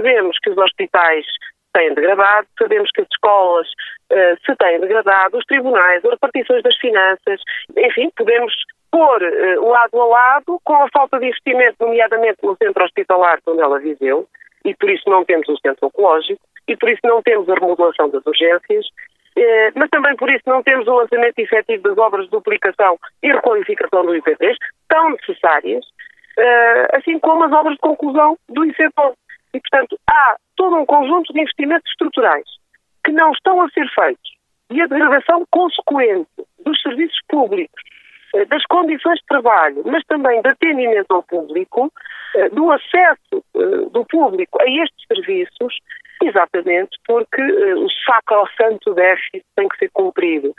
sabemos que os hospitais têm degradado, sabemos que as escolas se têm degradado, os tribunais, as repartições das finanças, enfim, podemos pôr lado a lado com a falta de investimento, nomeadamente no centro hospitalar, onde ela viveu, e por isso não temos o centro oncológico, e por isso não temos a remodelação das urgências, mas também por isso não temos o lançamento efetivo das obras de duplicação e requalificação do IP3, tão necessárias, assim como as obras de conclusão do IC12. E, portanto, há todo um conjunto de investimentos estruturais que não estão a ser feitos e a degradação consequente dos serviços públicos, das condições de trabalho, mas também de atendimento ao público, do acesso do público a estes serviços, exatamente porque o sacrosanto déficit tem que ser cumprido.